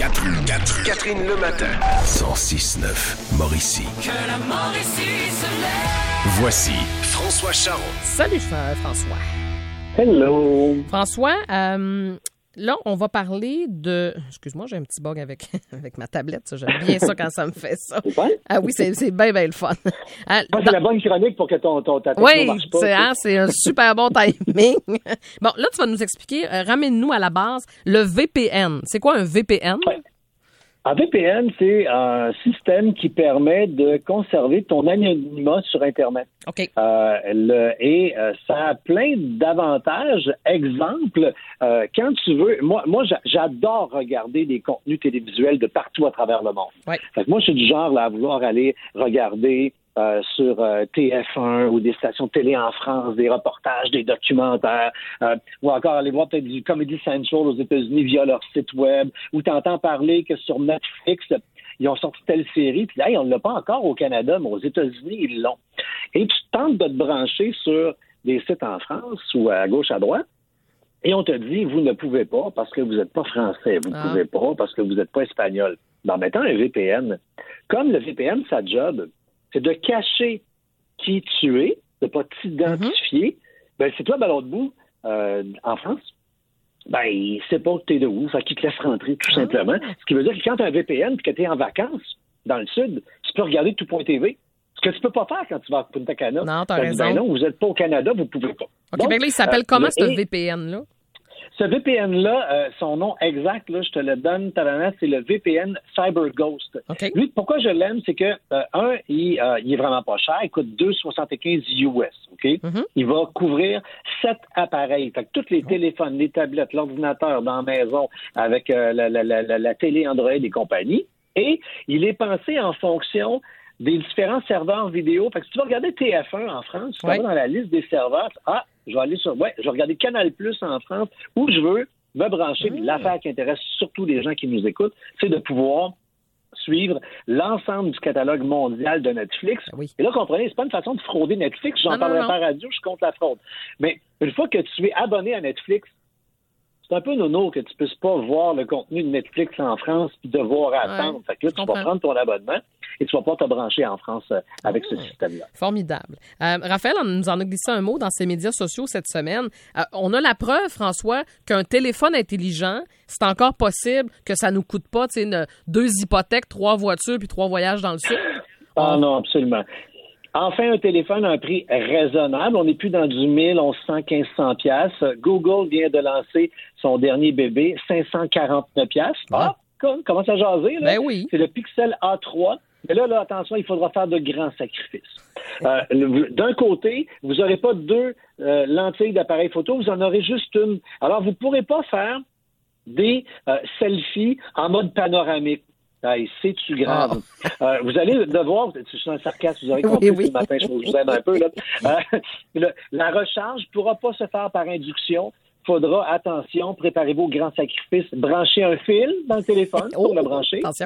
Catherine le matin. 106.9 Mauricie. Que la Mauricie se lève. Voici François Charon. Salut François. Hello. François, là, on va parler de... Excuse-moi, j'ai un petit bug avec ma tablette. Ça. J'aime bien ça quand ça me fait ça. C'est fun? Ah oui, c'est bien le fun. C'est la bonne chronique pour que ta techno oui, marche pas. c'est un super bon timing. Bon, là, tu vas nous expliquer, ramène-nous à la base, le VPN. C'est quoi un VPN? Ouais. Un VPN, c'est un système qui permet de conserver ton anonymat sur Internet. OK. Ça a plein d'avantages. Exemple, quand tu veux... Moi, j'adore regarder des contenus télévisuels de partout à travers le monde. Ouais. Fait que moi, je suis du genre là, à vouloir aller regarder sur TF1 ou des stations de télé en France, des reportages, des documentaires, ou encore aller voir peut-être du Comedy Central aux États-Unis via leur site web, où tu entends parler que sur Netflix, ils ont sorti telle série, puis là, on ne l'a pas encore au Canada, mais aux États-Unis, ils l'ont. Et tu tentes de te brancher sur des sites en France ou à gauche, à droite, et on te dit, vous ne pouvez pas parce que vous n'êtes pas français, vous ne pouvez pas parce que vous n'êtes pas espagnol. En mettant un VPN, comme le VPN, sa job, c'est de cacher qui tu es, de ne pas t'identifier. Ben, c'est toi, à l'autre bout, en France, ben, il sait pas que tu es de où, fait qu'il te laisse rentrer, tout simplement. Ce qui veut dire que quand tu as un VPN et que tu es en vacances dans le sud, tu peux regarder tout.tv. Ce que tu peux pas faire quand tu vas à Punta Cana. Non, t'as raison. Ben non, vous n'êtes pas au Canada, vous pouvez pas. OK, Donc, ben là, il s'appelle comment, ce VPN-là? Ce VPN-là, son nom exact, là, je te le donne, c'est le VPN CyberGhost. Okay. Lui, pourquoi je l'aime, c'est que, il est vraiment pas cher, il coûte 2,75 US, OK? Mm-hmm. Il va couvrir 7 appareils. Fait que tous les téléphones, les tablettes, l'ordinateur dans la maison, avec la télé Android et compagnie. Et il est pensé en fonction des différents serveurs vidéo. Fait que si tu vas regarder TF1 en France, tu vas dans la liste des serveurs, je vais regarder Canal+ en France, où je veux me brancher. L'affaire qui intéresse surtout les gens qui nous écoutent, c'est de pouvoir suivre l'ensemble du catalogue mondial de Netflix. Oui. Et là, comprenez, c'est pas une façon de frauder Netflix. J'en parlerai pas à radio, je compte la fraude. Mais une fois que tu es abonné à Netflix, c'est un peu nono que tu puisses pas voir le contenu de Netflix en France puis devoir attendre. Fait que là, tu vas prendre ton abonnement et tu vas pas te brancher en France avec ce système-là. Formidable. Raphaël nous en a glissé un mot dans ses médias sociaux cette semaine. On a la preuve, François, qu'un téléphone intelligent, c'est encore possible que ça nous coûte pas 2 hypothèques, 3 voitures puis 3 voyages dans le sud. Ah non, absolument. Enfin, un téléphone à un prix raisonnable. On n'est plus dans du 1000, 1100, 1500 piastres. Google vient de lancer son dernier bébé, 549 piastres. Commence à jaser, là. Ben oui. C'est le Pixel A3. Mais là, attention, il faudra faire de grands sacrifices. D'un côté, vous n'aurez pas 2 lentilles d'appareil photo, vous en aurez juste une. Alors, vous ne pourrez pas faire des selfies en mode panoramique. Hey, c'est-tu grave? Vous allez devoir, c'est un sarcasme, vous aurez compris ce matin, je vous aide un peu. Là. La recharge ne pourra pas se faire par induction. Faudra, attention, préparez-vous au grand sacrifice, brancher un fil dans le téléphone pour le brancher. Attention.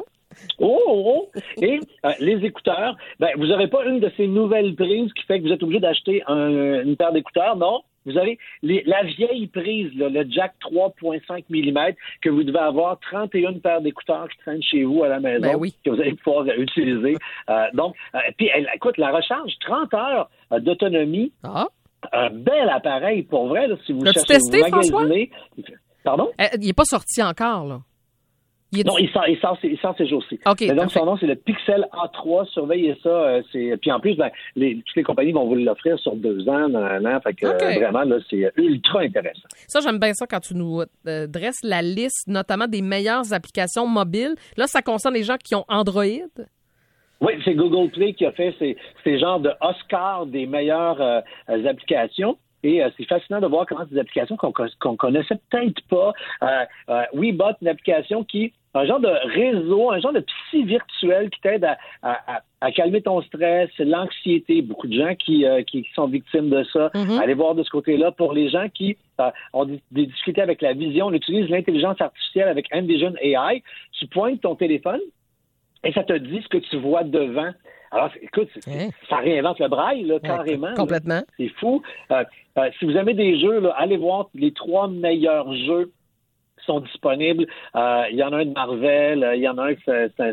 Et les écouteurs, vous n'aurez pas une de ces nouvelles prises qui fait que vous êtes obligé d'acheter une paire d'écouteurs, non. Vous avez la vieille prise, là, le jack 3.5 mm, que vous devez avoir 31 paires d'écouteurs qui traînent chez vous à la maison, que vous allez pouvoir utiliser. Puis, écoute, la recharge, 30 heures d'autonomie. Un bel appareil, pour vrai, là, si vous cherchez testé, vous magasiner. Pardon? Il n'est pas sorti encore, là. Non, il sort ces jours-ci. Okay, mais donc, son nom, c'est le Pixel A3. Surveillez ça. Puis en plus, toutes les compagnies vont vous l'offrir sur 2 ans, Fait que vraiment, là, c'est ultra intéressant. Ça, j'aime bien ça quand tu nous dresses la liste, notamment des meilleures applications mobiles. Là, ça concerne les gens qui ont Android. Oui, c'est Google Play qui a fait ces genres de Oscar des meilleures applications. Et c'est fascinant de voir comment ces applications qu'on connaissait peut-être pas. Webot, une application un genre de réseau, un genre de psy virtuel qui t'aide à calmer ton stress, l'anxiété. Beaucoup de gens qui sont victimes de ça. Allez voir de ce côté-là. Pour les gens qui ont des difficultés avec la vision, on utilise l'intelligence artificielle avec Envision AI. Tu pointes ton téléphone et ça te dit ce que tu vois devant. Alors, écoute, ça réinvente le braille, là, carrément. Complètement. Là. C'est fou. Si vous aimez des jeux, là, allez voir les 3 meilleurs jeux sont disponibles. Il y en a un de Marvel, il y en a un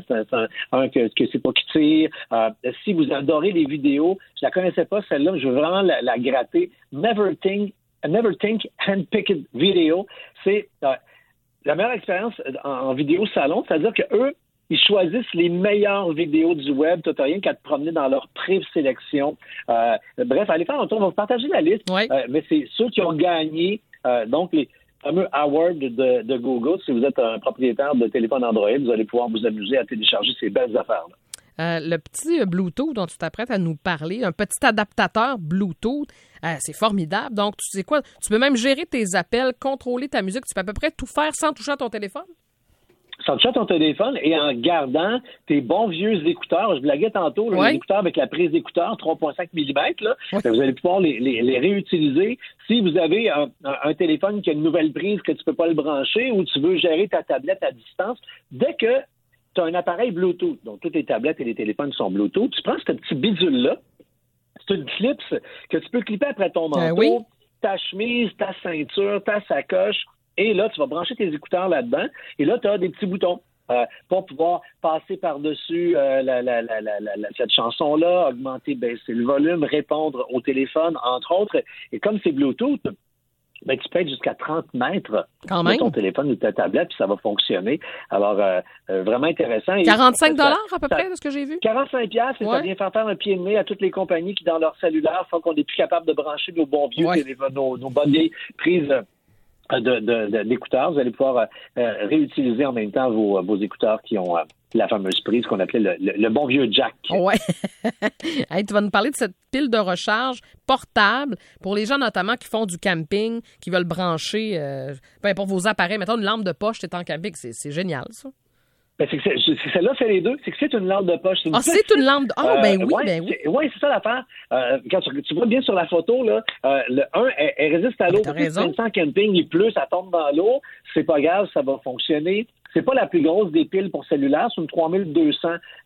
que c'est pas qui tire. Si vous adorez les vidéos, je la connaissais pas celle-là, mais je veux vraiment la gratter. Never Think Handpicked Video, c'est la meilleure expérience en vidéo salon, c'est-à-dire que eux, ils choisissent les meilleures vidéos du web. Tu n'as rien qu'à te promener dans leur présélection. Bref, allez faire un tour. On va vous partager la liste. Oui. Mais c'est ceux qui ont gagné donc les fameux awards de Google. Si vous êtes un propriétaire de téléphone Android, vous allez pouvoir vous amuser à télécharger ces belles affaires-là. Le petit Bluetooth dont tu t'apprêtes à nous parler, un petit adaptateur Bluetooth, c'est formidable. Donc, tu sais quoi? Tu peux même gérer tes appels, contrôler ta musique. Tu peux à peu près tout faire sans toucher à ton téléphone. Sans toucher à ton téléphone et en gardant tes bons vieux écouteurs. Je blaguais tantôt, les écouteurs avec la prise d'écouteurs 3,5 mm. Là, vous allez pouvoir les réutiliser. Si vous avez un téléphone qui a une nouvelle prise que tu peux pas le brancher ou tu veux gérer ta tablette à distance, dès que tu as un appareil Bluetooth, donc toutes les tablettes et les téléphones sont Bluetooth, tu prends ce petit bidule-là, c'est une clip que tu peux clipper après ton manteau, ta chemise, ta ceinture, ta sacoche, et là, tu vas brancher tes écouteurs là-dedans, et là, tu as des petits boutons pour pouvoir passer par-dessus cette chanson-là, augmenter, baisser le volume, répondre au téléphone, entre autres. Et comme c'est Bluetooth, ben, tu peux être jusqu'à 30 mètres de ton téléphone ou de ta tablette, puis ça va fonctionner. Alors, vraiment intéressant. 45 $ à peu près, de ce que j'ai vu? 45 $, et ça vient faire un pied de nez à toutes les compagnies qui, dans leur cellulaire, font qu'on n'est plus capable de brancher nos bons vieux téléphones, nos bonnes vieilles prises d'écouteurs. Vous allez pouvoir réutiliser en même temps vos écouteurs qui ont la fameuse prise qu'on appelait le bon vieux jack. Ouais. Hey, tu vas nous parler de cette pile de recharge portable pour les gens notamment qui font du camping, qui veulent brancher peu importe vos appareils. Mettons une lampe de poche, t'es en camping. C'est génial, ça. Ben, celle-là fait les deux. C'est que c'est une lampe de poche. C'est une lampe de... oui. Oui, c'est ça l'affaire. Quand tu vois bien sur la photo, là, le 1, elle résiste à l'eau. T'as raison. En camping, il pleut, ça tombe dans l'eau. C'est pas grave, ça va fonctionner. C'est pas la plus grosse des piles pour cellulaire. C'est une 3200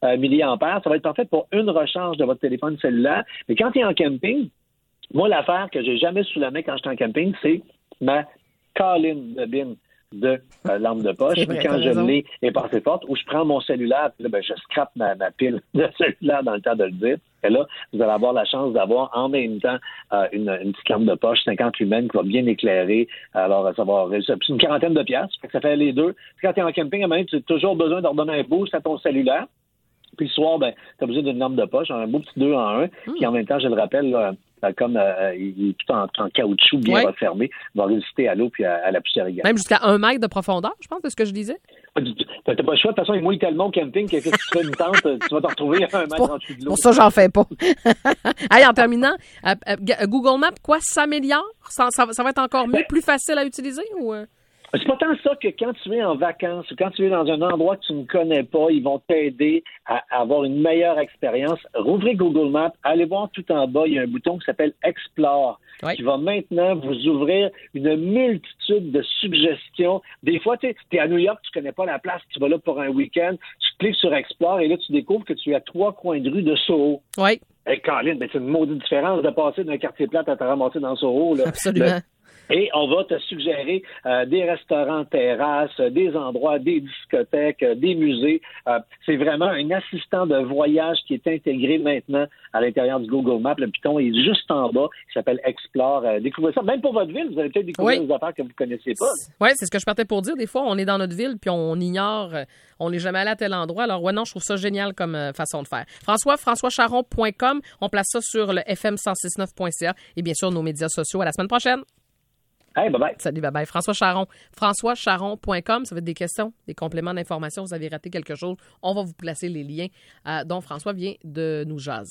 mAh. Ça va être parfait pour une recharge de votre téléphone cellulaire. Mais quand tu es en camping, moi, l'affaire que j'ai jamais sous la main quand je suis en camping, c'est ma Colin de bin de lampe de poche. Vrai, quand je l'ai est passée forte, où je prends mon cellulaire, puis là, ben, je scrape ma pile de cellulaire dans le temps de le dire. Et là, vous allez avoir la chance d'avoir en même temps une petite lampe de poche 50 lumens qui va bien éclairer. Alors, ça va c'est une quarantaine de piastres. Ça fait les deux. Puis quand tu es en camping, à un moment donné, tu as toujours besoin de redonner un boost à ton cellulaire. Puis le soir, ben, tu as besoin d'une lampe de poche, un beau petit 2 en 1. Puis en même temps, je le rappelle, là, comme il est tout en caoutchouc bien refermé, il va résister à l'eau puis à la poussière également. Même jusqu'à 1 mètre de profondeur, je pense, c'est ce que je disais. T'as pas le choix. De toute façon, il mouille tellement au camping que si tu fais une tente, tu vas te retrouver à 1 mètre en dessous de l'eau. Pour ça, j'en fais pas. Hey, en terminant, Google Maps, s'améliore? Ça va être encore mieux, plus facile à utiliser ou... C'est pas tant ça que quand tu es en vacances ou quand tu es dans un endroit que tu ne connais pas, ils vont t'aider à avoir une meilleure expérience. Rouvrez Google Maps, allez voir tout en bas, il y a un bouton qui s'appelle Explore, qui va maintenant vous ouvrir une multitude de suggestions. Des fois, tu es à New York, tu connais pas la place, tu vas là pour un week-end, tu cliques sur Explore et là, tu découvres que tu es à 3 coins de rue de Soho. Oui. Hey, Colin, c'est une maudite différence de passer d'un quartier plate à te ramasser dans Soho. Là. Absolument. Et on va te suggérer des restaurants, terrasses, des endroits, des discothèques, des musées. C'est vraiment un assistant de voyage qui est intégré maintenant à l'intérieur du Google Maps. Le piton est juste en bas. Il s'appelle Explore. Découvrez ça. Même pour votre ville, vous allez peut-être découvrir des affaires que vous ne connaissez pas. Oui, c'est ce que je partais pour dire. Des fois, on est dans notre ville puis on ignore, on n'est jamais allé à tel endroit. Alors, non, je trouve ça génial comme façon de faire. FrançoisCharron.com. On place ça sur le fm1069.ca et bien sûr nos médias sociaux. À la semaine prochaine. Hey, bye-bye. Salut, bye-bye. François Charron. FrançoisCharron.com. Ça va être des questions, des compléments d'information. Vous avez raté quelque chose. On va vous placer les liens dont François vient de nous jaser.